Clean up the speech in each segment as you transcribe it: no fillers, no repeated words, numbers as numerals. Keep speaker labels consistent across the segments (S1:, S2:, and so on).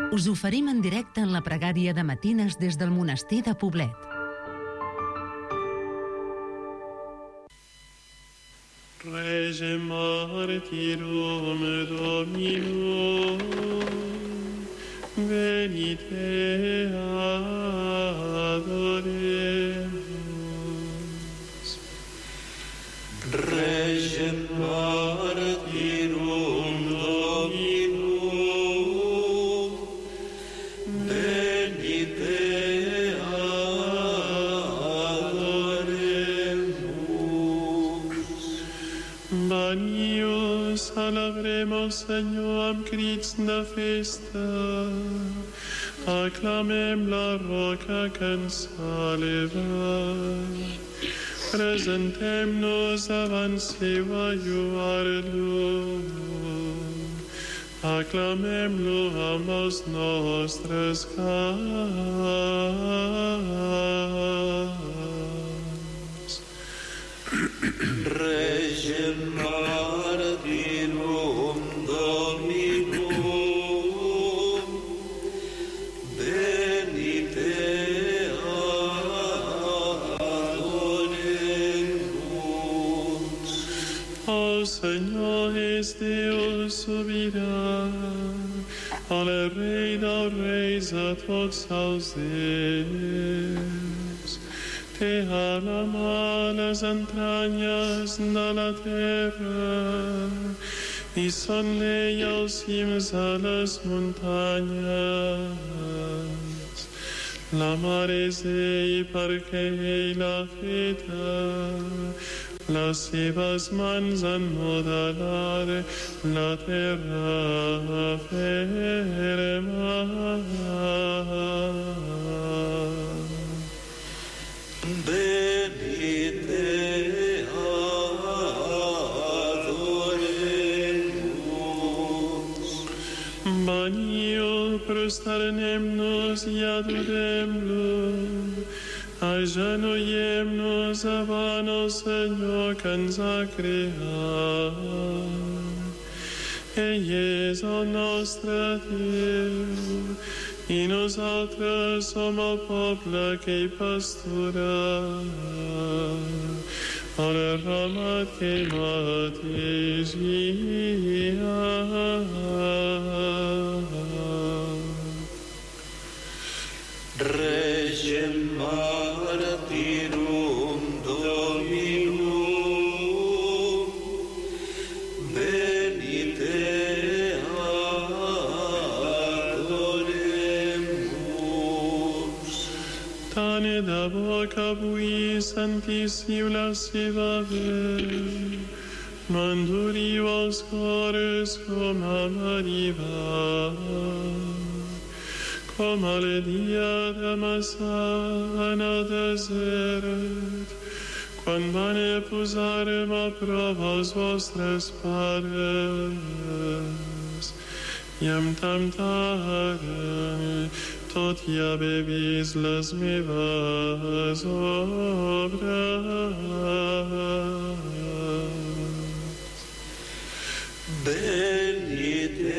S1: Us oferim en directe en la pregària de matines des del monestir de Poblet.
S2: Regem martyrum Dominum, venite adoremus.
S3: Regem martyrum Dominum, venite adoremus.
S2: Vanius alabremos Señor crits de festa, acclamem la roca que ens salva. Presentem-nos davant seu a lluar-lo, aclamem-lo amb els nostres cants.
S3: Regem martyrum Dominum, venite adoremus.
S2: El Senyor és Déu sobirà, el Rei dels reis a tots els déus. Té a la mà les entranyes de la terra i són l'ell els cims a les muntanyes. La mar és ell perquè ell l'ha feta, les seves mans han modelat la terra ferma.
S3: Venite adoremus.
S2: Veniu, prosternem-nos i adorem-lo, agenollem-nos davant el Senyor que ens ha creat. Ell és el nostre Déu i nosaltres som el poble que ell pastura, el ramat que ell mateix guia.
S3: Regem martyrum Dominum, venite adoremus.
S2: Tant de bo que avui sentíssiu la seva veu, no enduriu els cors com a Meribà, com el dia de Massà en el desert, quan van posar-me a prova els vostres pares i em temptaren, tot i haver vist les meves obres.
S3: Venite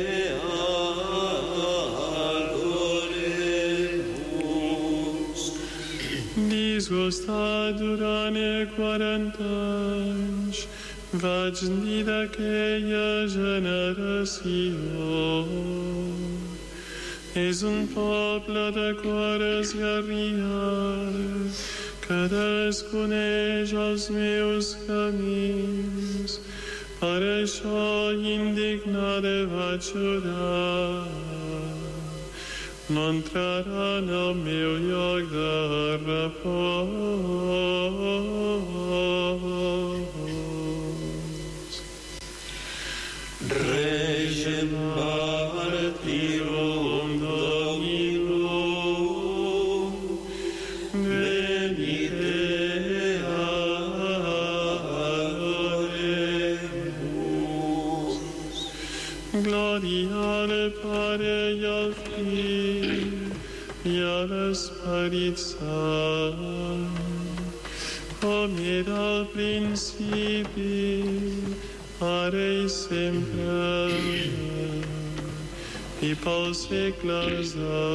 S3: adoremus.
S2: Disgustat durant 40 anys, vaig dir d'aquella generació: és un poble de cor esgarriat que desconeix els meus camins. Per això indignada vaig orar: no entraran al meu lloc de repòs.
S3: Regem martyrum Dominum, venite adoremus.
S2: Gloria al Padre i al Fill i a l'Esperit Sant, com era al principi, ara i sempre, i pels segles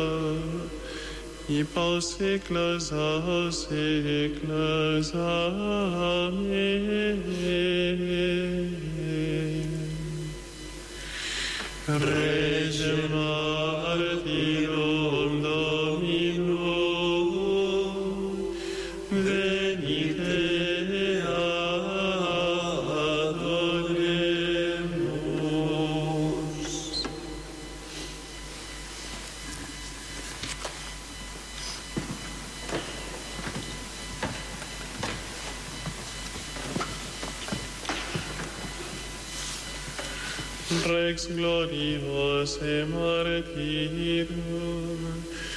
S2: dels segles. Amén. Regem Martyrum Dominum, venite adoremus. Rex glorios e martyrum,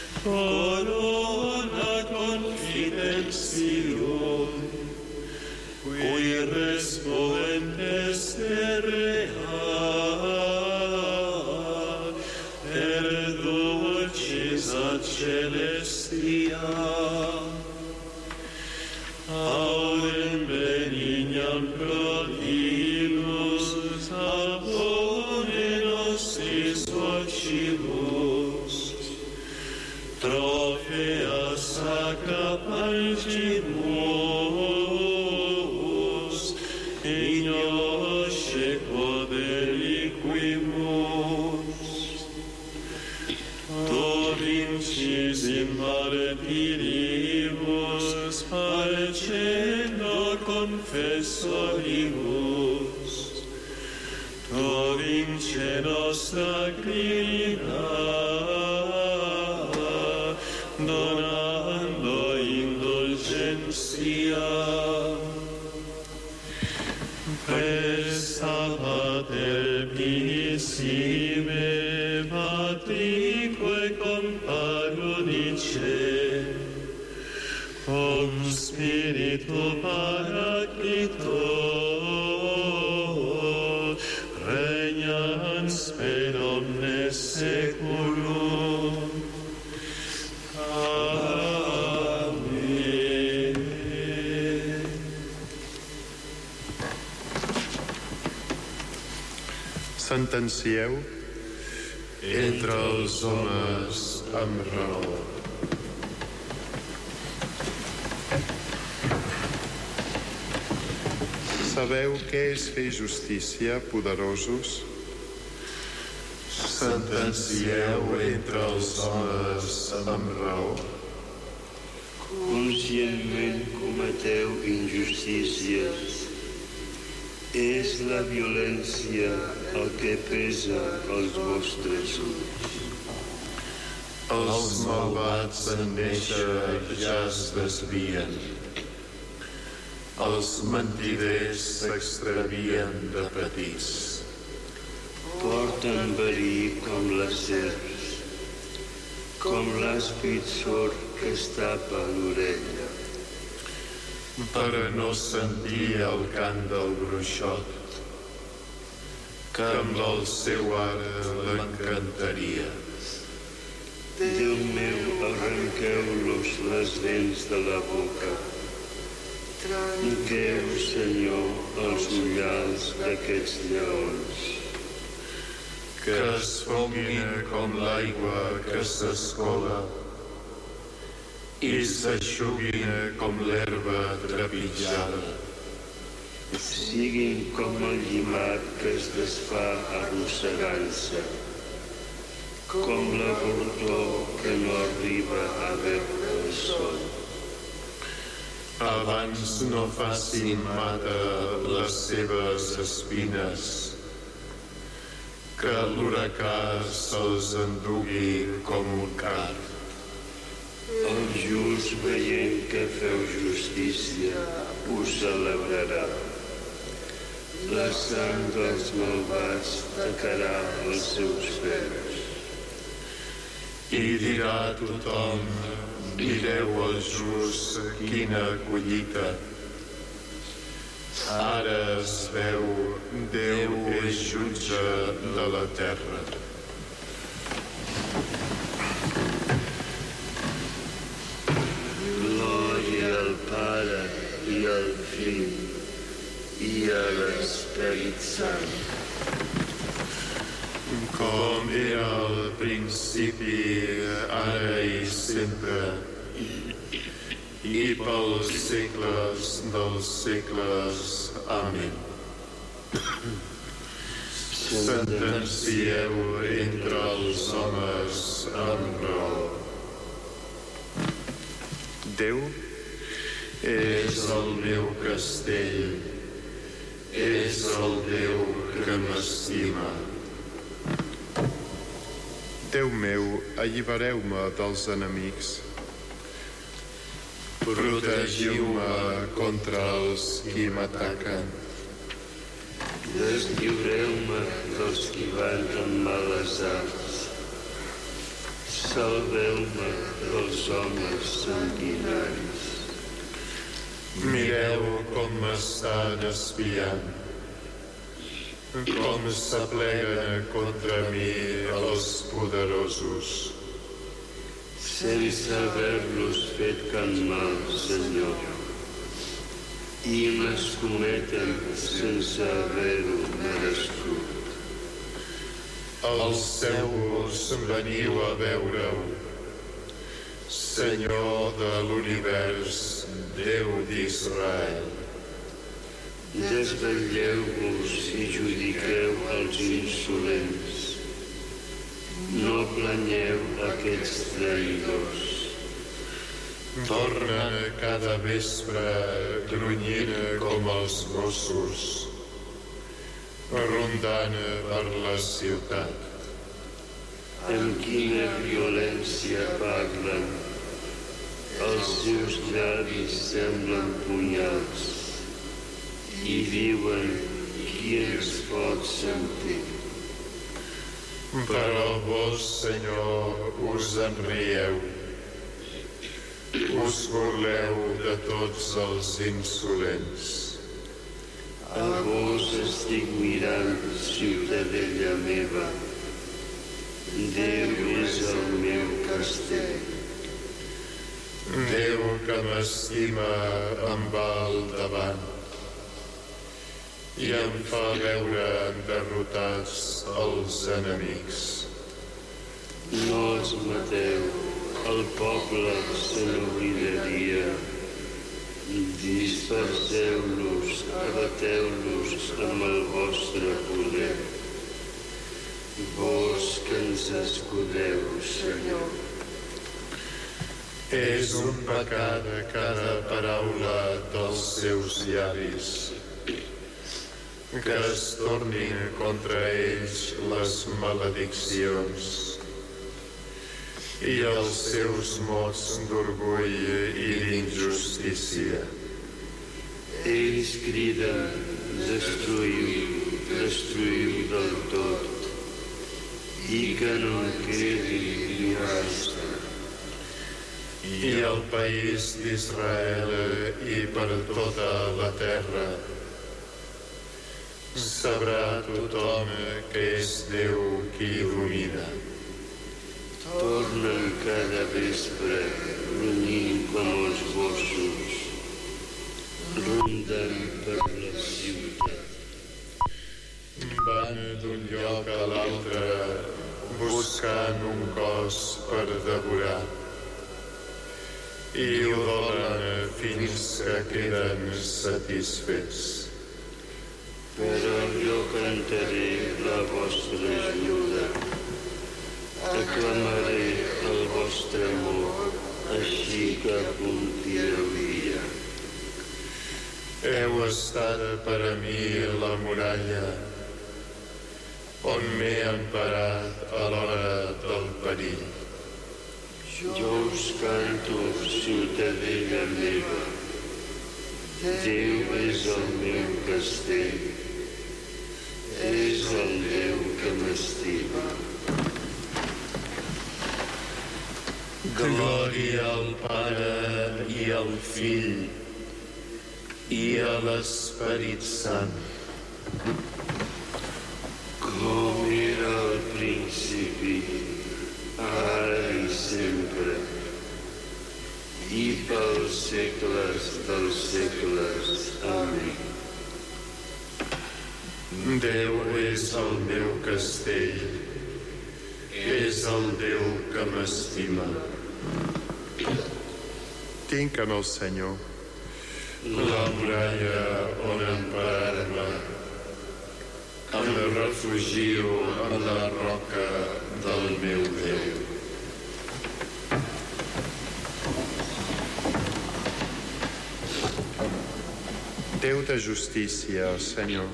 S2: corona confidentium, qui respondentes terrea, per dulcis ad celestia, aurem benignam prodilus, abone nostris ocibus, trofea sacra pagimus, ignosce quod reliquimus. Tu vincis in martiribus, facendo confessoribus, tu vince nostra clina, donando indulgentia. Presta Pater pinissime, matrique comparunice, cum Spiritu Paraclito, regnans per omnes seculum. Amen. Sentencieu entre els homes amb raó. Sabeu què és fer justícia, poderosos? Sentencieu entre els homes amb raó.
S3: Conscientment cometeu injustícies. És la violència el que pesa als vostres ulls.
S2: Els malvats en néixer ja es desvien. Els mentiders s'extravien de petits.
S3: Porten verí com les serps, com l'àspid sord que es tapa l'orella.
S2: Per a no sentir el cant del bruixot, que amb el seu art l'encantaria.
S3: Déu meu, arrenqueu-los les dents de la boca. Trenqueu, Senyor, els ullals d'aquests lleons.
S2: Que es fonguin com l'aigua que s'escola i s'eixuguin com l'herba trepitjada.
S3: Siguin com el llimac que es desfà arrossegant-se, com la bordor que no arriba a veure el sol.
S2: Abans no facin mata les seves espines, que l'huracà se'ls endugui com un card.
S3: El just, veient que feu justícia, us celebrarà. La sang dels malvats tacarà els seus peus.
S2: I dirà a tothom: mireu el just, quina collita. Ara es veu, Déu és jutge de la terra.
S3: Glòria al Pare i al Fill i a l'Esperit Sant.
S4: com era al principi, ara i sempre, i pels segles dels segles. Amén. Sentencieu entre els homes amb raó. Déu és el meu castell, és el Déu que m'estima. Déu meu, allibereu-me dels enemics. Protegiu-me contra els qui m'ataquen.
S3: Deslliureu-me dels qui van amb males arts. Salveu-me dels homes sanguinaris.
S4: Mireu com m'estan espiant, com s'apleguen contra mi els poderosos.
S3: Sense haver-los fet cap mal, Senyor, i m'escometen sense haver-ho merescut.
S4: Alceu-vos, veniu a veure-ho. Senyor de l'univers, Déu d'Israel.
S3: Desvetlleu-vos i judiqueu els insolents. No planyeu aquests traïdors.
S4: Tornen cada vespre grunyint com els gossos, rondant per la ciutat.
S3: Amb quina violència parlen. Els seus llavis semblen punyals i diuen qui ens pot sentir.
S4: Però vos, Senyor, us en rieu. Us burleu de tots els insolents.
S3: A vos estic mirant, ciutadella meva. Déu és el meu castell.
S4: Déu que m'estima em va al davant i em fa veure derrotats els enemics.
S3: No els mateu, el poble se n'oblidaria. Disperseu-los, abateu-los amb el vostre poder. Vos que ens escudeu, Senyor.
S4: És un pecat cada paraula dels seus llavis, que es tornin contra ells les malediccions i els seus mots d'orgull i d'injustícia.
S3: Ells criden, destruïu, destruïu del tot, i que no en quedi ni resta.
S4: I el país d'Israel i per tota la terra sabrà tothom que és Déu qui domina.
S3: Tornen cada vespre, grunyint com els gossos, ronden per la ciutat.
S4: Van d'un lloc a l'altre buscant un cos per devorar i ho donen fins que queden satisfets.
S3: Però jo cantaré la vostra ajuda, aclamaré el vostre amor, així que apunti el dia.
S4: Heu estat per a mi la muralla, on m'he emparat a l'hora del perill.
S3: Jo us canto, ciutadella meva. Déu és el meu castell. És el Déu que m'estima.
S4: Glòria al Pare i al Fill i a l'Esperit Sant.
S3: Com era al principi, ara i sempre, i pels segles dels segles. Amén.
S4: Déu és el meu castell, és el Déu que m'estima.
S2: Tinc en el Senyor
S4: La muralla on emparar-me, em refugio en la roca del meu Déu.
S2: Déu de justícia, Senyor.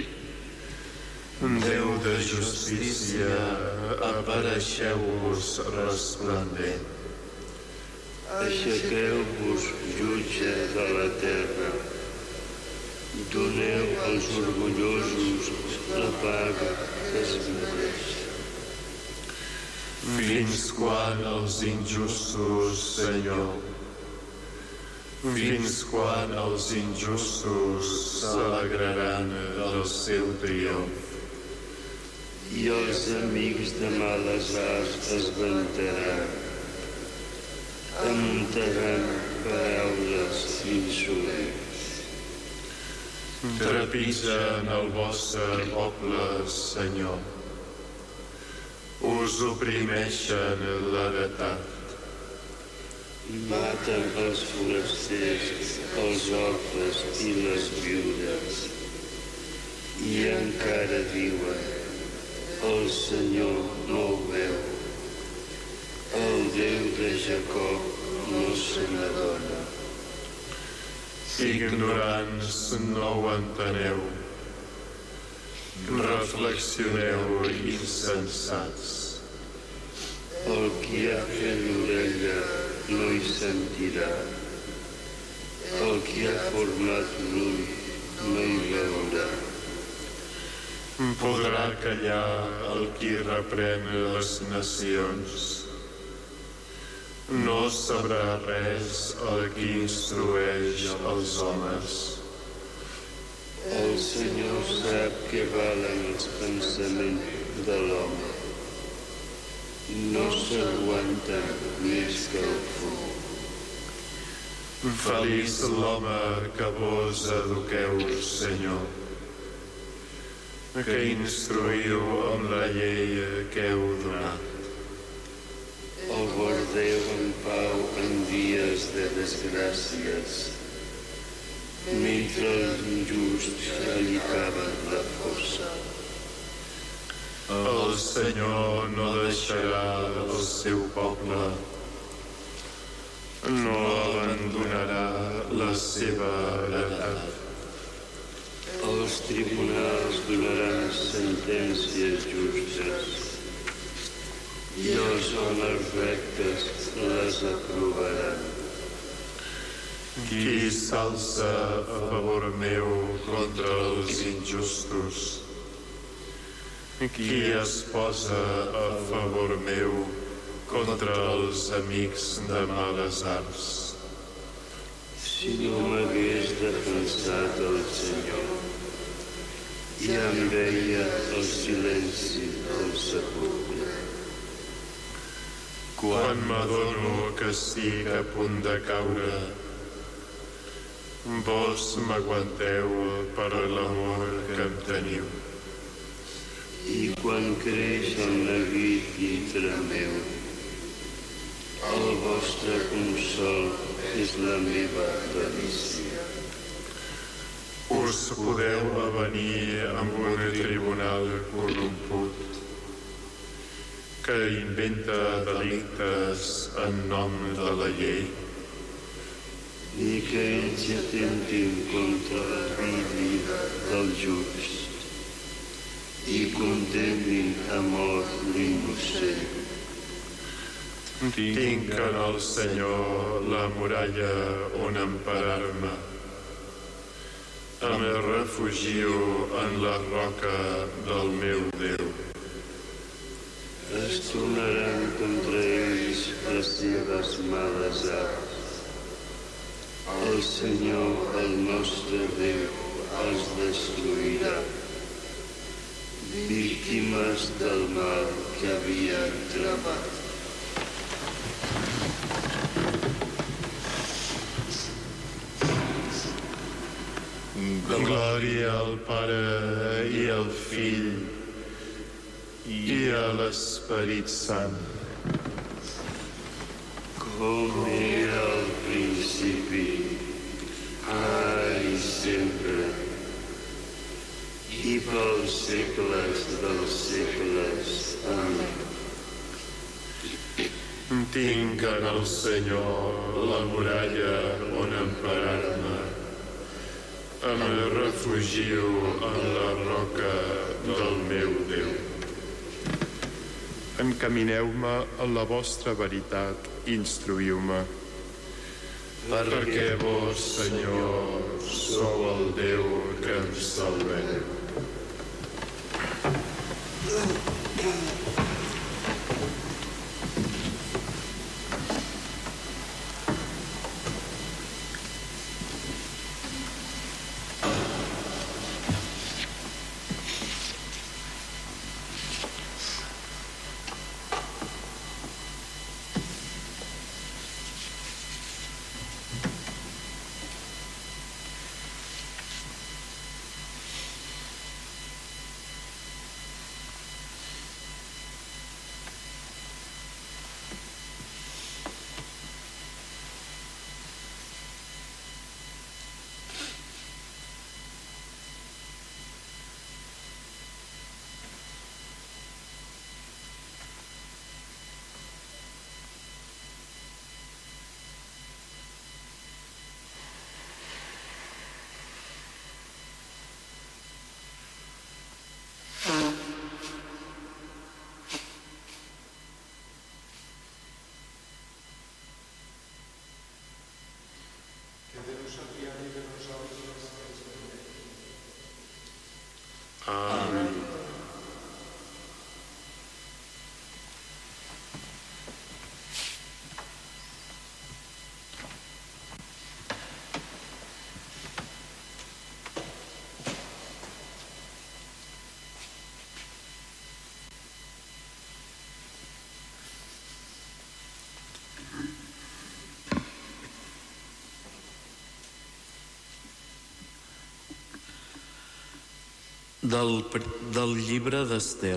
S4: Déu de justícia, apareixeu-vos resplendent.
S3: Aixequeu-vos, jutges de la terra. Doneu als orgullosos la paga que es mereix.
S4: Fins quan els injustos, Senyor? Fins quan els injustos s'alegraran del seu triomf?
S3: I els amics de males arts es vantaran, amuntaran paraules insolents.
S4: Trepitgen el vostre poble, Senyor. Us oprimeixen l'heretat.
S3: Maten els forasters, els orfes i les viudes. I encara diuen: el Senyor no ho veu. El Déu de Jacob no se n'adona.
S4: Ignorants, no ho enteneu. Reflexioneu, insensats.
S3: El qui ha fet l'orella no hi sentirà. El qui ha format l'ull no hi veurà.
S4: Podrà callar el qui reprèn les nacions. No sabrà res el qui instrueix els homes.
S3: El Senyor sap què valen els pensaments de l'home. No s'aguanten més que el fum.
S4: Feliç l'home que vos eduqueu, Senyor, que instruïu amb la llei que heu donat.
S3: El guardeu en pau en dies de desgràcies, mentre els injusts li caven la força.
S4: El Senyor no deixarà el seu poble, no abandonarà la seva heretat.
S3: Els tribunals donaran sentències justes i els homes rectes les aprovaran.
S4: Qui s'alça a favor meu contra els injustos? Qui es posa a favor meu contra els amics de males arts?
S3: Si no m'hagués defensat el Senyor, ja em veia el silenci del sepulcre.
S4: Quan m'adono que estic a punt de caure, vos m'aguanteu per l'amor que em teniu.
S3: I quan creix el neguit dintre meu, el vostre consol és la meva delícia.
S4: Us podeu avenir amb un tribunal corromput que inventa delictes en nom de la llei.
S3: Ni que ells atentin contra la vida del just i condemnin a mort l'innocent.
S4: Tinc en el Senyor la muralla on emparar-me. Em refugio en la roca del meu Déu.
S3: Es tornaran contra ells les seves males arts. El Senyor, el nostre Déu, els destruirà. Víctimes del mal que havien tramat.
S4: Glòria al Pare i al Fill i a l'Esperit Sant,
S3: com era al principi, ara i sempre, i pels segles dels segles. Amén.
S4: tinc en el Senyor la muralla on emparar-me. Em refugio en la roca del meu Déu. Encamineu-me a la vostra veritat, instruïu-me. Perquè vos, Senyor, sou el Déu que em salveu. Amén.
S5: Del llibre d'Ester.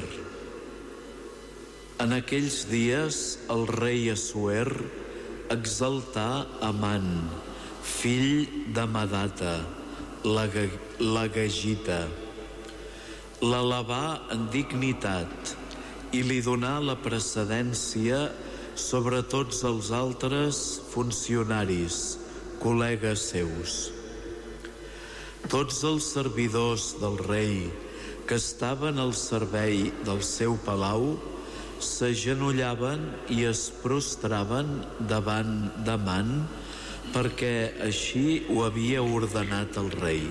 S5: En aquells dies el rei Assuer exaltà Amant, fill d'Amadata, l'Agagita. L'elevà en dignitat i li donà la precedència sobre tots els altres funcionaris, col·legues seus. Tots els servidors del rei que estaven al servei del seu palau s'agenollaven i es prostraven davant d'Amant perquè així ho havia ordenat el rei.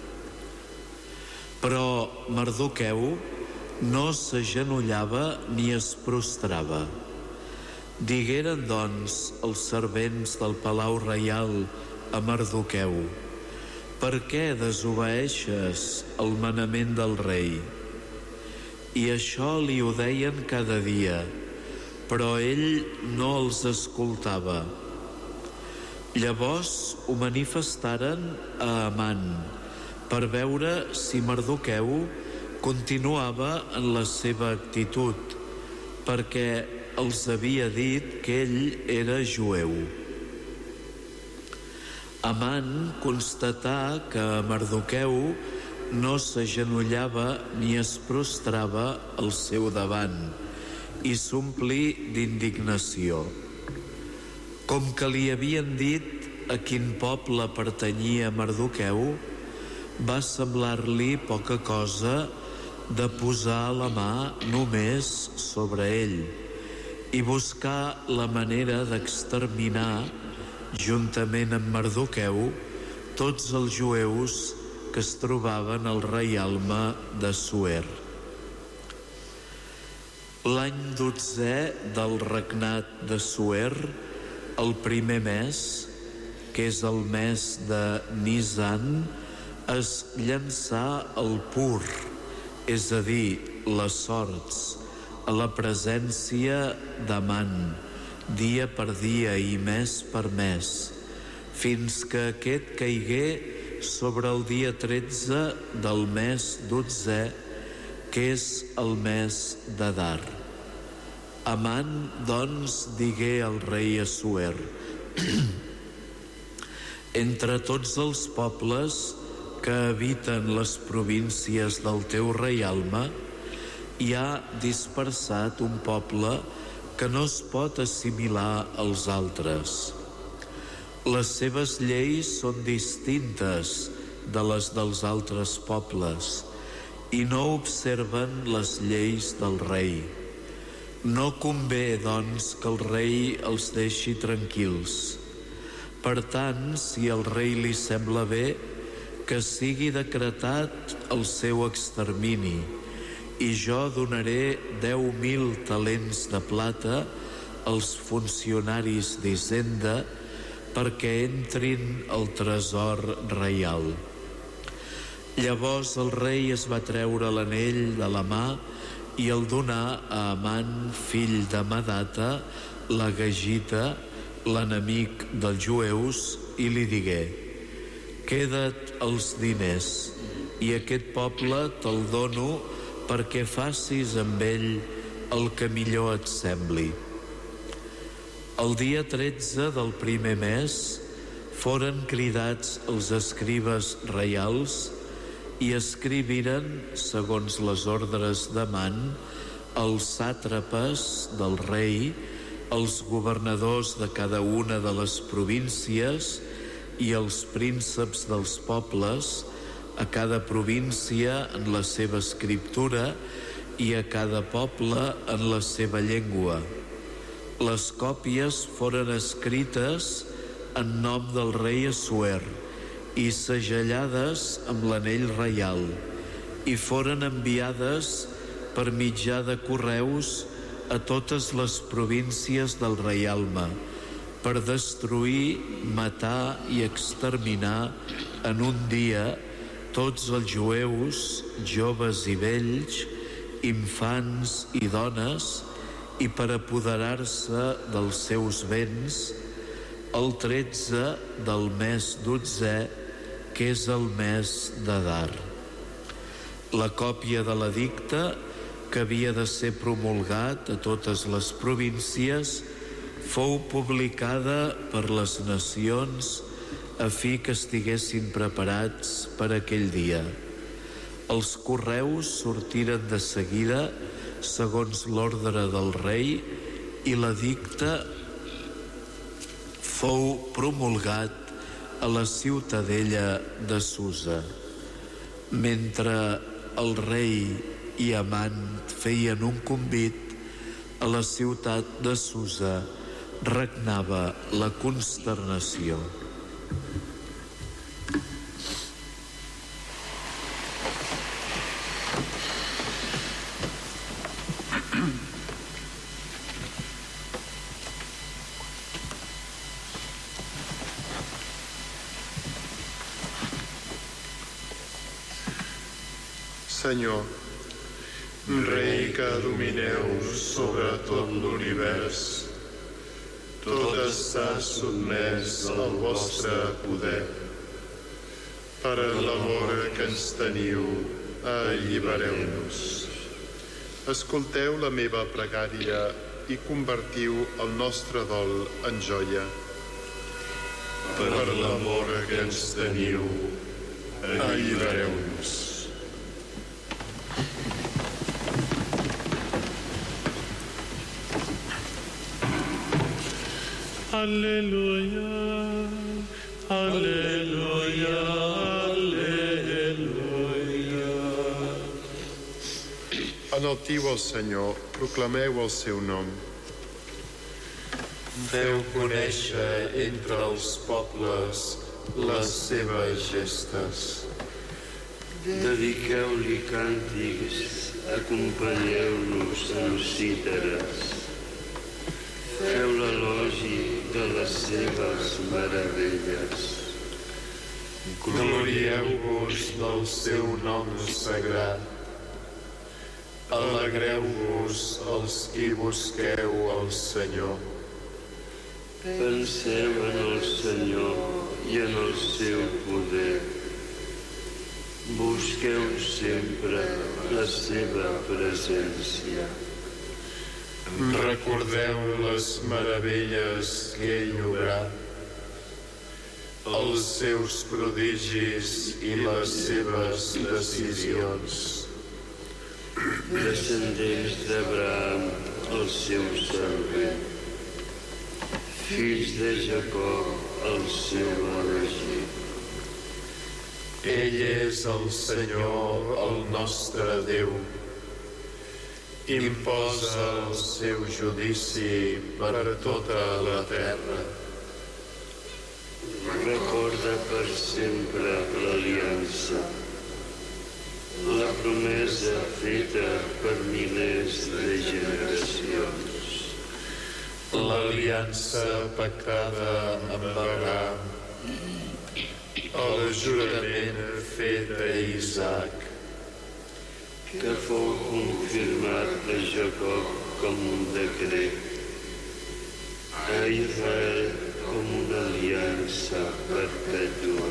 S5: Però Mardoqueu no s'agenollava ni es prostrava. Digueren, doncs, els servents del palau reial a Mardoqueu: «Per què desobeeixes el manament del rei?» I això li ho deien cada dia, però ell no els escoltava. Llavors ho manifestaren a Amant per veure si Mardoqueu continuava en la seva actitud, perquè els havia dit que ell era jueu. Amant constatà que Mardoqueu no s'agenollava ni es prostrava al seu davant i s'omplí d'indignació. Com que li havien dit a quin poble pertanyia Mardoqueu, va semblar-li poca cosa de posar la mà només sobre ell i buscar la manera d'exterminar, juntament amb Mardoqueu, tots els jueus que es trobaven al reialme d'Assuer. L'any 12è del regnat d'Assuer, el primer mes, que és el mes de Nisan, es llançà el pur, és a dir, les sorts, a la presència d'Amant, dia per dia i mes per mes, fins que aquest caigué sobre el dia 13 del mes 12è, que és el mes d'Adar. Amant, doncs, digué al rei Assuer: entre tots els pobles que habiten les províncies del teu reialme, hi ha dispersat un poble que no es pot assimilar als altres. Les seves lleis són distintes de les dels altres pobles i no observen les lleis del rei. No convé, doncs, que el rei els deixi tranquils. Per tant, si al rei li sembla bé, que sigui decretat el seu extermini, i jo donaré 10.000 talents de plata als funcionaris d'Hisenda perquè entrin al tresor reial. Llavors el rei es va treure l'anell de la mà i el donà a Amant, fill d'Amadata, l'Agagita, l'enemic dels jueus, i li digué: queda't els diners, i aquest poble te'l dono perquè facis amb ell el que millor et sembli. El dia 13 del primer mes foren cridats els escribes reials i escriviren, segons les ordres d'Amant, els sàtrapes del rei, els governadors de cada una de les províncies i els prínceps dels pobles, a cada província en la seva escriptura i a cada poble en la seva llengua. Les còpies foren escrites en nom del rei Assuer i segellades amb l'anell reial, i foren enviades per mitjà de correus a totes les províncies del reialme, per destruir, matar i exterminar en un dia tots els jueus, joves i vells, infants i dones, i per apoderar-se dels seus béns, el 13 del mes 12, que és el mes d'Adar. La còpia de l'edicte, que havia de ser promulgat a totes les províncies, fou publicada per les nacions a fi que estiguessin preparats per aquell dia. Els correus sortiren de seguida segons l'ordre del rei i l'edicte fou promulgat a la ciutadella de Susa. Mentre el rei i Amant feien un convit, a la ciutat de Susa regnava la consternació.
S4: Senyor, Rei que domineu sobre tot l'univers, tot està sotmès al vostre poder. Per l'amor que ens teniu, allibereu-nos. Escolteu la meva pregària i convertiu el nostre dol en joia. Per l'amor que ens teniu, allibereu-nos.
S2: Alleluia, alleluia, alleluia.
S4: Enaltiu el Senyor, proclameu el seu nom. Feu conèixer entre els pobles les seves gestes.
S3: Dediqueu-li càntics, acompanyeu-nos amb cítares. Feu l'elogi de les seves meravelles.
S4: Glorieu-vos del seu nom sagrat. Alegreu-vos els qui busqueu el Senyor.
S3: Penseu en el Senyor i en el seu poder. Busqueu sempre la seva presència.
S4: Recordeu les meravelles que ell obrat, els seus prodigis i les seves decisions.
S3: Descendents d'Abraham, el seu servent, fills de Jacob, el seu elegit.
S4: Ell és el Senyor, el nostre Déu. Imposa el seu judici per tota la terra.
S3: Recorda per sempre l'aliança, la promesa feta per milers de generacions.
S4: L'aliança pactada amb Abraham, el jurament fet a Isaac,
S3: que fou confirmat a Jacob com un decret, a Israel com una aliança perpètua.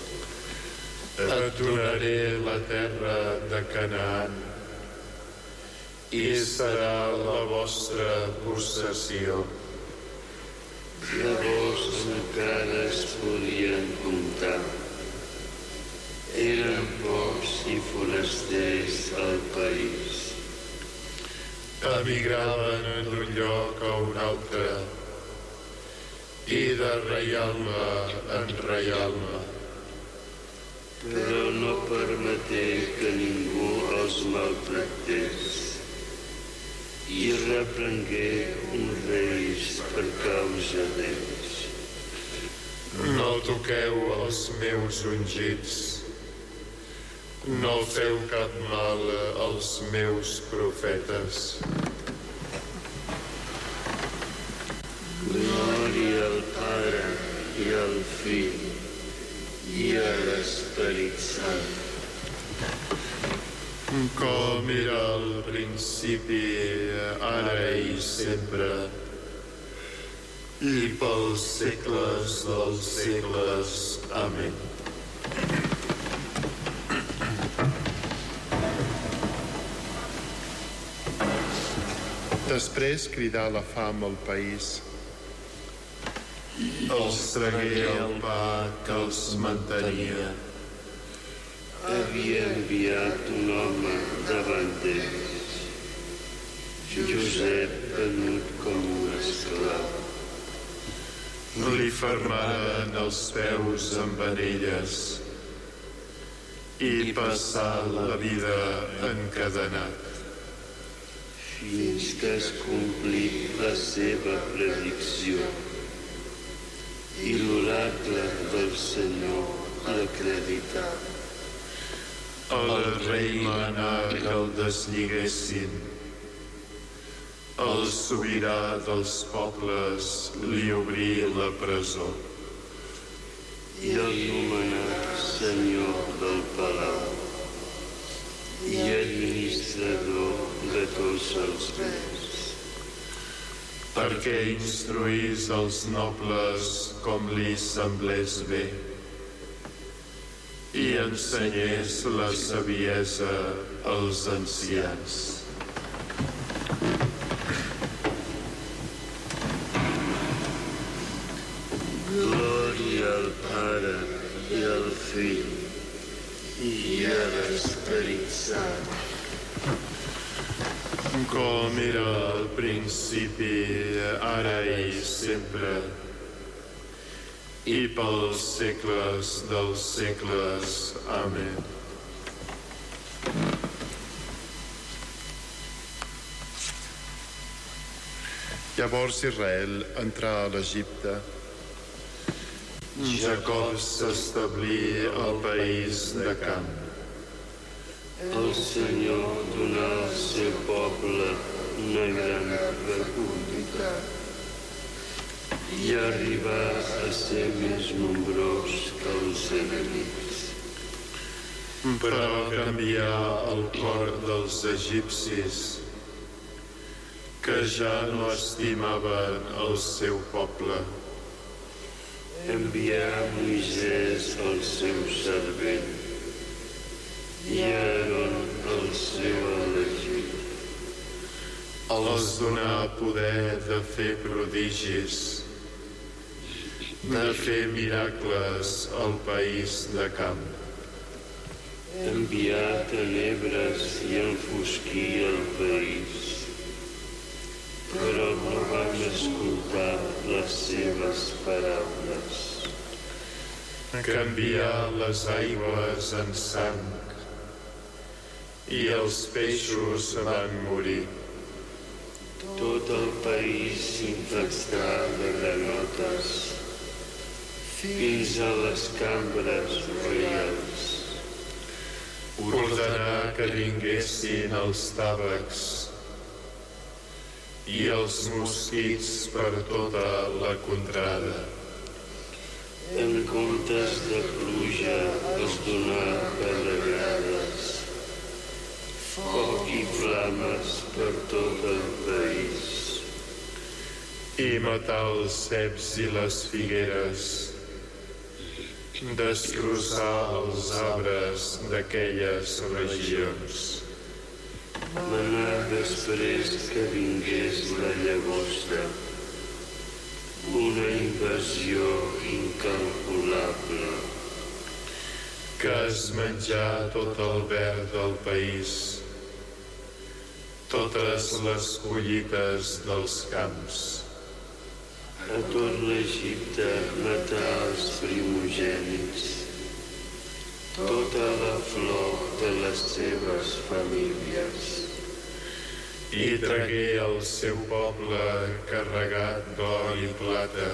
S4: et donaré la terra de Canaan i serà la vostra possessió.
S3: Llavors encara es podien comptar. Eren pocs i forasters al país.
S4: Emigraven d'un lloc a un altre i de reialme en reialme.
S3: Però no permeté que ningú els maltractés i reprengué uns reis per causa d'ells.
S4: No toqueu els meus ungits, no feu cap mal als meus profetes.
S3: Glòria al Pare i al Fill i a l'Esperit Sant.
S4: Com era al principi, ara i sempre, i pels segles dels segles. Amén.
S2: Després cridà la fam al país.
S4: Els tragué el pa que els mantenia.
S3: Havia enviat un home davant d'ells, Josep venut com un esclau.
S4: Li fermaren els peus amb anelles i passà la vida encadenat.
S3: Fins que es complí la seva predicció i l'oracle del Senyor l'acredità.
S4: El rei manà que el deslligressin. El sobirà dels pobles li obrí la presó.
S3: I el nomenà senyor del palau i administrador de tots els béns.
S4: Perquè instruís els nobles com li semblés bé i ensenyés la saviesa als ancians.
S3: Glòria al Pare i al Fill i a l'Esperit Sant.
S4: Com era al principi, ara i sempre, i pels segles dels segles. Amén.
S2: Llavors Israel entrà a l'Egipte.
S4: Jacob s'establí al país de Camp.
S3: El Senyor donà al seu poble una gran fecunditat i arribà a ser més nombrós que els enemics.
S4: Però canvià el cor dels egipcis, que ja no estimaven el seu poble.
S3: Envià Moisès, el seu servent, i Aaron, el seu elegit.
S4: Els donà poder de fer prodigis, de fer miracles al país de camp.
S3: Envià tenebres i enfosquí el país, però no van escoltar les seves paraules.
S4: Canvià les aigües en sang i els peixos van morir.
S3: Tot el país s'infestà de granotes fins a les cambres reials.
S4: Ordenà que vinguessin els tàvecs i els mosquits per tota la contrada.
S3: En comptes de pluja els donà pedrades, foc i flames per tot el país.
S4: I matar els ceps i les figueres, destrossar els arbres d'aquelles regions.
S3: Manà després que vingués la llagosta, una invasió incalculable,
S4: que es menjà tot el verd del país, totes les collites dels camps.
S3: A tot l'Egipte matà els primogènits, tota la flor de les seves famílies.
S4: I tragué el seu poble carregat d'or i plata.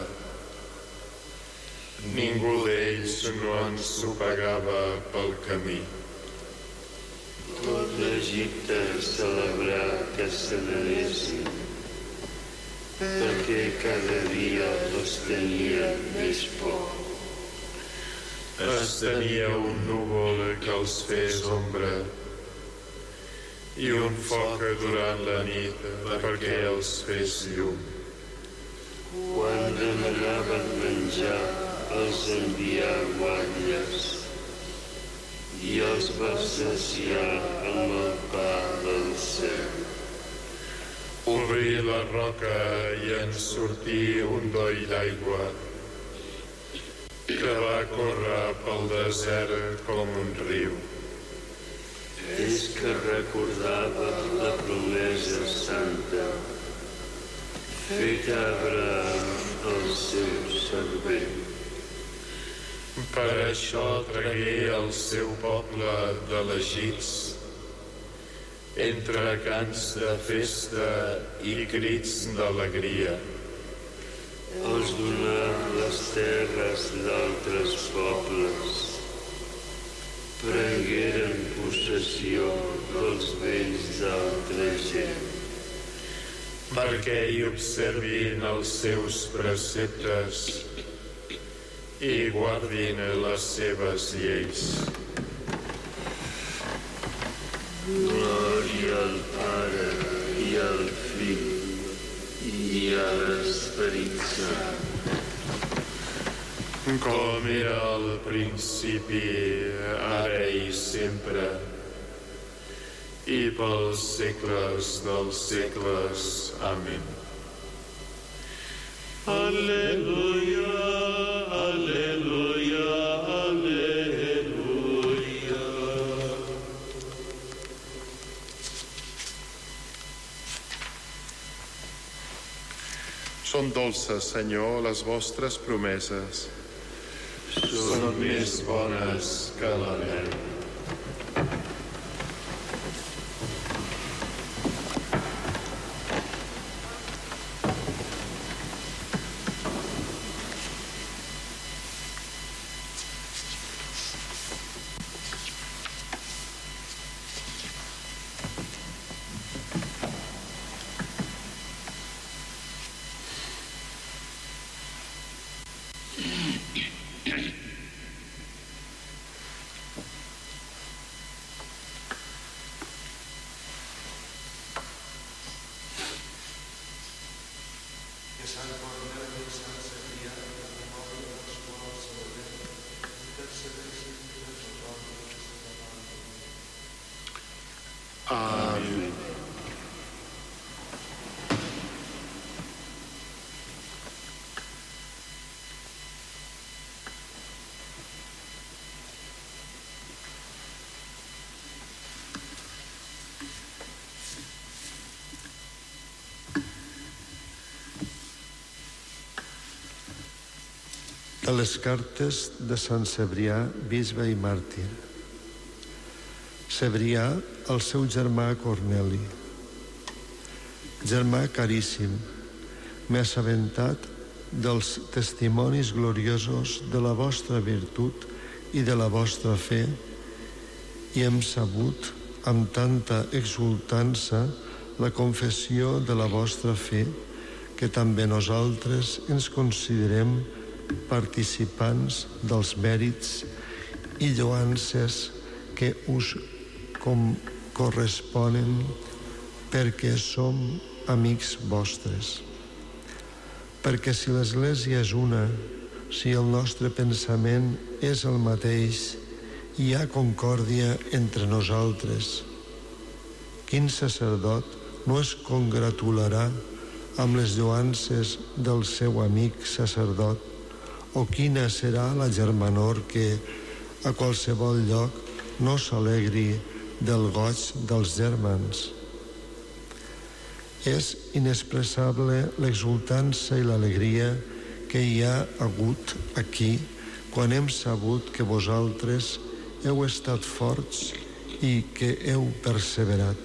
S4: Ningú d'ells no ensopegava pel camí.
S3: Tot l'Egipte celebrà que se n'anessin, perquè cada dia els tenia més por.
S4: Es tenia un núvol que els fes ombra i un foc durant la nit perquè els fes llum.
S3: Quan demanaven menjar, els envià guatlles i els va saciar amb el pa del cel.
S4: Obrí la roca i en sortí un doll d'aigua que va córrer pel desert com un riu.
S3: És que recordava la promesa santa feta a Abraham, el seu servent.
S4: Per això tragué el seu poble d'elegits entre cants de festa i crits d'alegria.
S3: Els donà les terres d'altres pobles, prengueren possessió dels béns d'altra gent,
S4: perquè hi observin els seus preceptes i guardin les seves lleis.
S3: Glòria al Pare i al Fill i a l'Esperit Sant,
S4: com era al principi, ara i sempre, i pels segles dels segles. Amén.
S2: Alleluia, alleluia, alleluia. Són dolces, Senyor, les vostres promeses.
S4: Són més bones que la mel.
S6: a les cartes de Sant Cebrià, bisbe i màrtir. Cebrià al seu germà Corneli. Germà caríssim, m'he assabentat dels testimonis gloriosos de la vostra virtut i de la vostra fe i hem sabut amb tanta exultança la confessió de la vostra fe que també nosaltres ens considerem participants dels mèrits i lloances que us corresponen perquè som amics vostres. Perquè si l'Església és una, si el nostre pensament és el mateix, hi ha concòrdia entre nosaltres. Quin sacerdot no es congratularà amb les lloances del seu amic sacerdot? O quina serà la germanor que a qualsevol lloc no s'alegri del goig dels germans? És inexpressable l'exultança i l'alegria que hi ha hagut aquí quan hem sabut que vosaltres heu estat forts i que heu perseverat.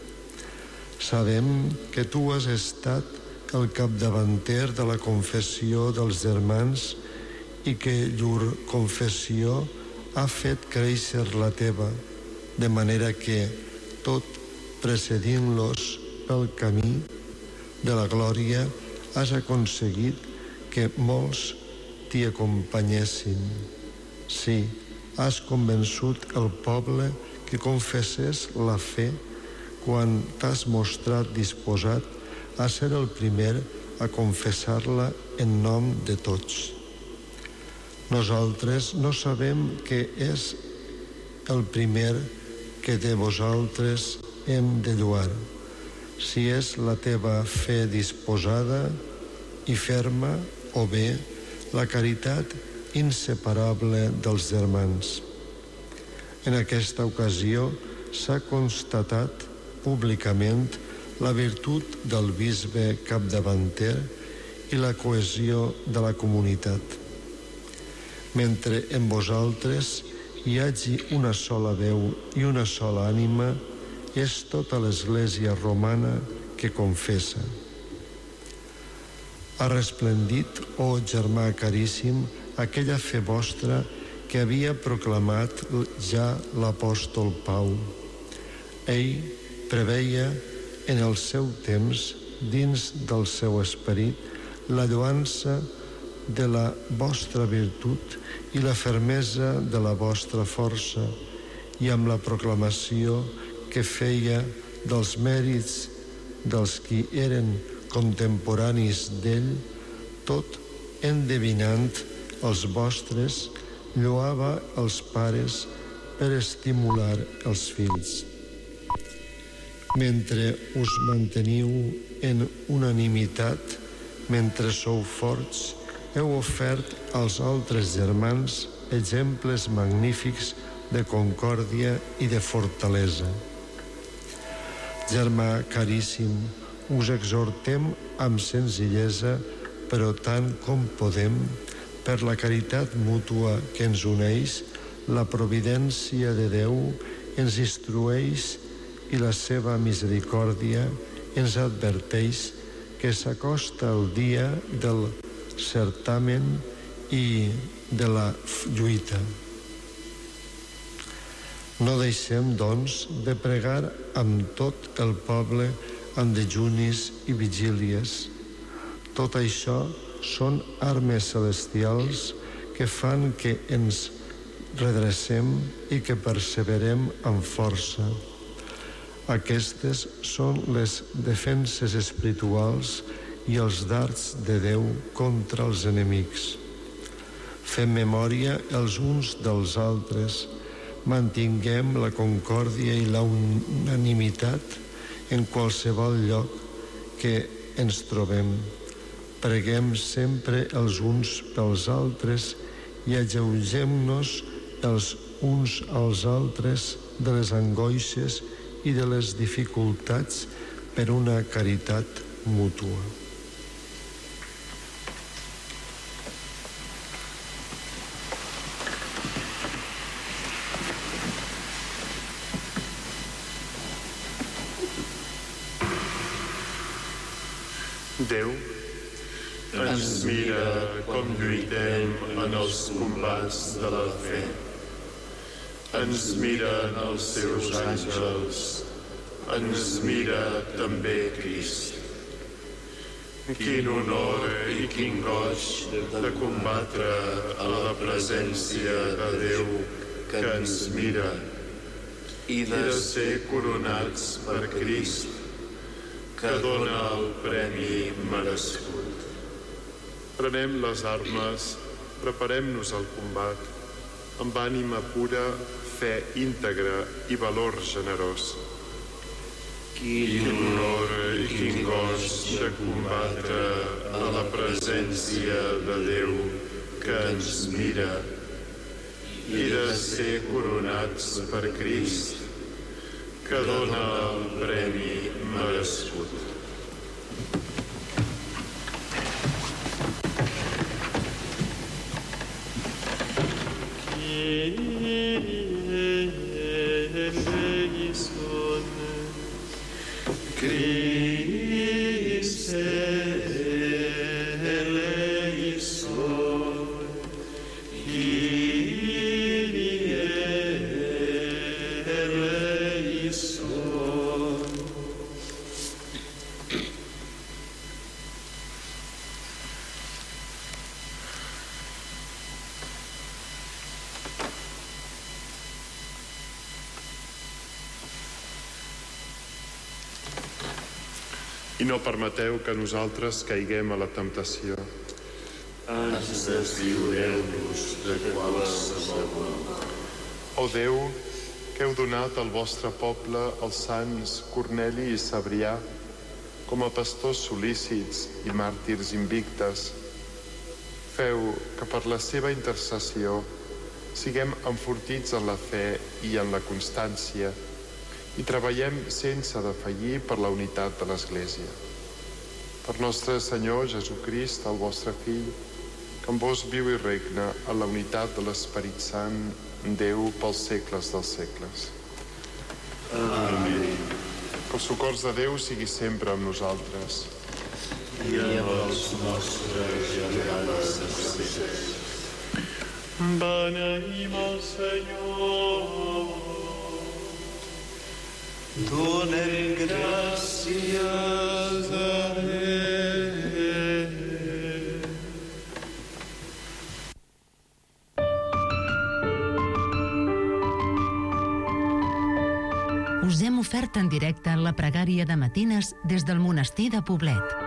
S6: Sabem que tu has estat el capdavanter de la confessió dels germans i que llur confessió ha fet créixer la teva, de manera que, tot precedint-los pel camí de la glòria, has aconseguit que molts t'hi acompanyessin. Sí, has convençut el poble que confessés la fe quan t'has mostrat disposat a ser el primer a confessar-la en nom de tots. Nosaltres no sabem què és el primer que de vosaltres hem de lloar, si és la teva fe disposada i ferma o bé la caritat inseparable dels germans. En aquesta ocasió s'ha constatat públicament la virtut del bisbe capdavanter i la cohesió de la comunitat. Mentre en vosaltres hi hagi una sola veu i una sola ànima, és tota l'Església romana que confessa. Ha resplendit, germà caríssim, aquella fe vostra que havia proclamat ja l'apòstol Pau. Ell preveia en el seu temps, dins del seu esperit, la lloança de la vostra virtut i la fermesa de la vostra força, i amb la proclamació que feia dels mèrits dels qui eren contemporanis d'ell, tot endevinant els vostres, lloava els pares per estimular els fills. Mentre us manteniu en unanimitat, mentre sou forts, heu ofert als altres germans exemples magnífics de concòrdia i de fortalesa. Germà caríssim, us exhortem amb senzillesa, però tant com podem, per la caritat mútua que ens uneix, la providència de Déu ens instrueix i la seva misericòrdia ens adverteix que s'acosta el dia del certamen i de la lluita. No deixem, doncs, de pregar amb tot el poble en dejunis i vigílies. Tot això són armes celestials que fan que ens redrecem i que perseverem amb força. Aquestes són les defenses espirituals i els dards de Déu contra els enemics. Fem memòria els uns dels altres, mantinguem la concòrdia i la unanimitat en qualsevol lloc que ens trobem. Preguem sempre els uns pels altres i alleugem-nos els uns als altres de les angoixes i de les dificultats per una caritat mútua.
S4: Déu ens mira com lluitem en els combats de la fe. Ens miren els seus àngels, ens mira també Crist. Quin honor i quin goig de combatre a la presència de Déu que ens mira i de ser coronats per Crist, que dona el premi merescut. Prenem les armes, preparem-nos al combat, amb ànima pura, fe íntegra i valor generós. Quin honor i quin goig de combatre a la presència de Déu que ens mira i de ser coronats per Crist, que dona el premi merescut.
S2: Christe eleison, Kyrie eleison.
S4: I no permeteu que nosaltres caiguem a la temptació.
S3: Ens deslliureu-nos de qualsevol mal.
S4: Ó Déu, que heu donat al vostre poble els sants Corneli i Cebrià com a pastors sol·lícits i màrtirs invictes, feu que per la seva intercessió siguem enfortits en la fe i en la constància i treballem sense defallir per la unitat de l'Església. Per nostre Senyor Jesucrist, el vostre Fill, que amb vos viu i regna en la unitat de l'Esperit Sant, Déu pels segles dels segles.
S3: Amén.
S4: Que el socors de Déu sigui sempre amb nosaltres.
S3: I amb els nostres germans espers.
S2: Beneïm el Senyor.
S3: Donem gràcies a Déu.
S1: Us hem ofert en directe la pregària de matines des del monestir de Poblet.